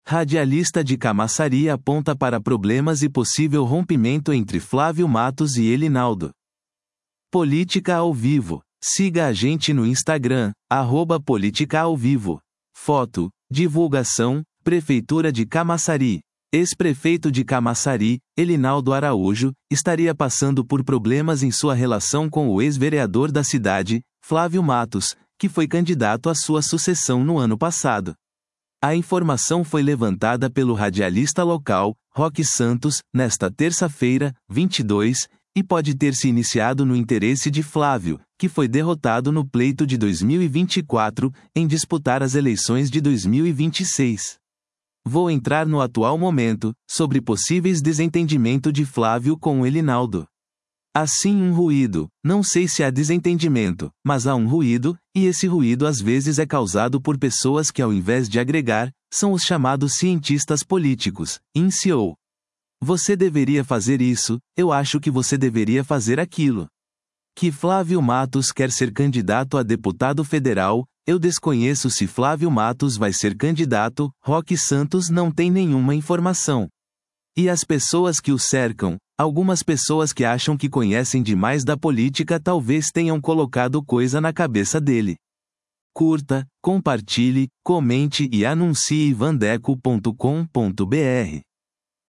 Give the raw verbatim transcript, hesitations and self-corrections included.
Radialista de Camaçari aponta para problemas e possível rompimento entre Flávio Matos e Elinaldo. Política ao vivo. Siga a gente no Instagram, arroba Política ao Vivo. Foto, divulgação, Prefeitura de Camaçari. Ex-prefeito de Camaçari, Elinaldo Araújo, estaria passando por problemas em sua relação com o ex-vereador da cidade, Flávio Matos, que foi candidato à sua sucessão no ano passado. A informação foi levantada pelo radialista local, Roque Santos, nesta terça-feira, vinte e dois, e pode ter se iniciado no interesse de Flávio, que foi derrotado no pleito de dois mil e vinte e quatro, em disputar as eleições de dois mil e vinte e seis. Vou entrar no atual momento, sobre possíveis desentendimento de Flávio com Elinaldo. Assim um ruído, não sei se há desentendimento, mas há um ruído, e esse ruído às vezes é causado por pessoas que ao invés de agregar, são os chamados cientistas políticos, iniciou. Você deveria fazer isso, eu acho que você deveria fazer aquilo. Que Flávio Matos quer ser candidato a deputado federal, eu desconheço se Flávio Matos vai ser candidato, Roque Santos não tem nenhuma informação. E as pessoas que o cercam, algumas pessoas que acham que conhecem demais da política talvez tenham colocado coisa na cabeça dele. Curta, compartilhe, comente e anuncie vandeco ponto com ponto br.